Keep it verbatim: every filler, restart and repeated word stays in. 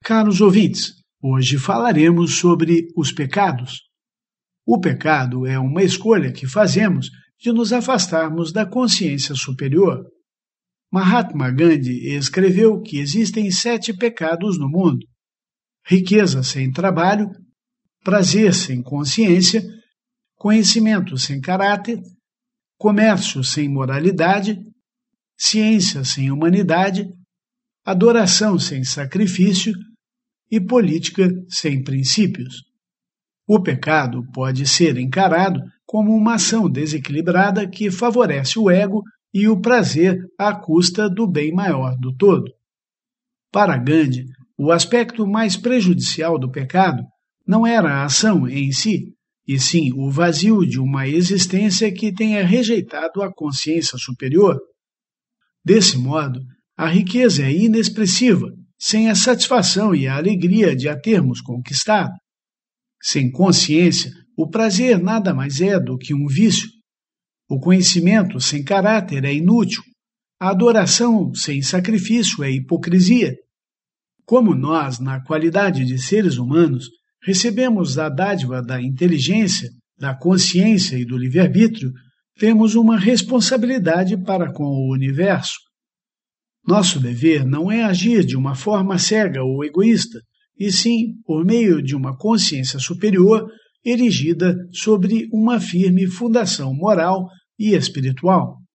Caros ouvintes, hoje falaremos sobre os pecados. O pecado é uma escolha que fazemos de nos afastarmos da consciência superior. Mahatma Gandhi escreveu que existem sete pecados no mundo: riqueza sem trabalho, prazer sem consciência, conhecimento sem caráter, comércio sem moralidade, ciência sem humanidade, adoração sem sacrifício e política sem princípios. O pecado pode ser encarado como uma ação desequilibrada que favorece o ego e o prazer à custa do bem maior do todo. Para Gandhi, o aspecto mais prejudicial do pecado não era a ação em si, e sim o vazio de uma existência que tenha rejeitado a consciência superior. Desse modo, a riqueza é inexpressiva, sem a satisfação e a alegria de a termos conquistado. Sem consciência, o prazer nada mais é do que um vício. O conhecimento sem caráter é inútil. A adoração sem sacrifício é hipocrisia. Como nós, na qualidade de seres humanos, recebemos a dádiva da inteligência, da consciência e do livre-arbítrio, temos uma responsabilidade para com o universo. Nosso dever não é agir de uma forma cega ou egoísta, e sim por meio de uma consciência superior erigida sobre uma firme fundação moral e espiritual.